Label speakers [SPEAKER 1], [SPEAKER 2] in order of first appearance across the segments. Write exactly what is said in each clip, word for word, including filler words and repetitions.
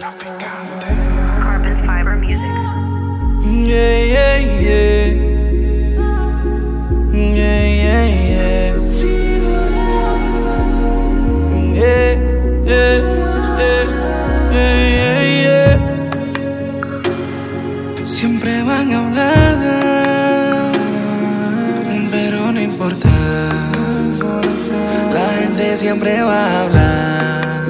[SPEAKER 1] Traficante.
[SPEAKER 2] Carbon Fiber Music.
[SPEAKER 1] Yeah, yeah, yeah. Yeah, yeah, yeah. Yeah, yeah, yeah, yeah, yeah. Siempre van a hablar, pero no importa. La gente siempre va a hablar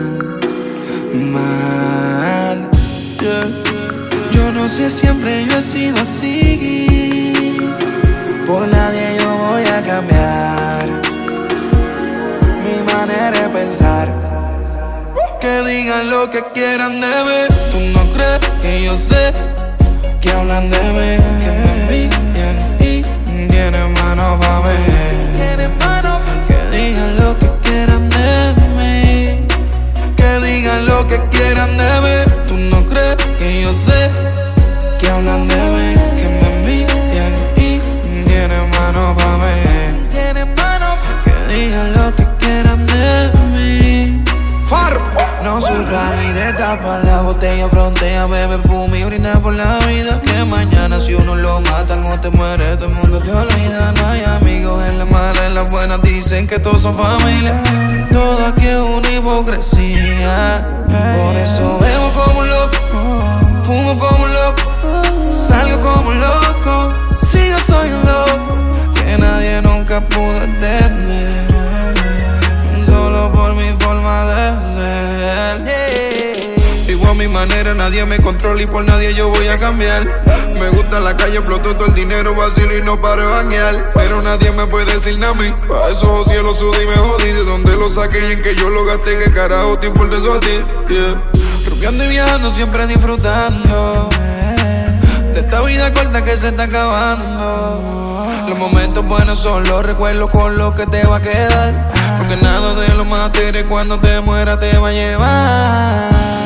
[SPEAKER 1] mal. Yeah. Yo no sé, siempre yo he sido así. Por nadie yo voy a cambiar mi manera de pensar. Que digan lo que quieran de mí. Tú no crees que yo sé que hablan de mí, que me envidian y tienen mano pa' mí. Que digan lo que quieran de mí, que digan lo que quieran de mí. Tú no crees que yo sé que hablan de mí, que me envidian y tienen mano pa' mí. Que digan lo que quieran de mí. Far. No sufras y destapa la botella, frontea, bebe, fuma y brinda por la vida. Que mañana si uno lo mata, no te muere, todo el mundo te olvida. No hay amigos en las malas, en las buenas dicen que todos son familia. Todo aquí es una hipocresía. Por eso bebo como un loco, fumo como un loco, salgo como un loco. Si yo soy un loco que nadie nunca pudo entender, solo por mi forma de ser, yeah. Vivo a mi manera, nadie me controla y por nadie yo voy a cambiar. Me gusta la calle, exploto todo el dinero, vacilo y no paro de bañar. Pero nadie me puede decir nada a mí. Pa' esos cielos sudí me jodí. De dónde lo saqué y en que yo lo gasté, que carajo te importa eso a ti, yeah. Rubiando y viajando, siempre disfrutando de esta vida corta que se está acabando. Los momentos buenos son los recuerdos con los que te va a quedar. Porque nada de lo material cuando te mueras te va a llevar.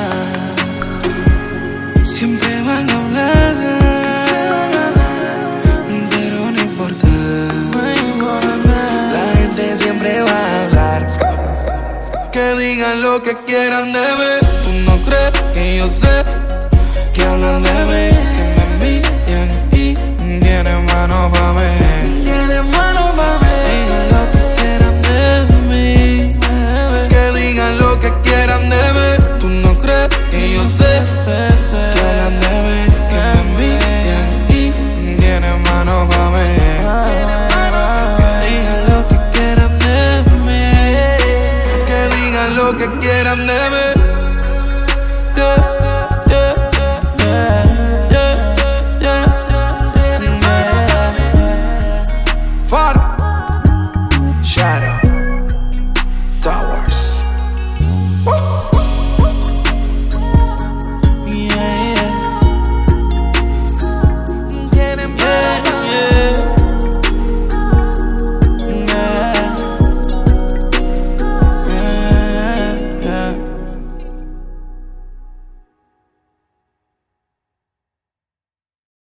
[SPEAKER 1] Siempre van a hablar, pero no importa. La gente siempre va a hablar. Que digan lo que quieran de mí. Tú no crees que yo sé que hablan de mí, que me envidian y tienen mano pa' mí. Tienen mano pa' mí. Digan lo que quieran de mí, que digan lo que quieran de mí. Tú no crees que yo sé que hablan de mí, que me envidian y tienen mano pa' mí. Que digan lo que quieran de mí, que digan lo que quieran de mí. Yeah. Far Shadow.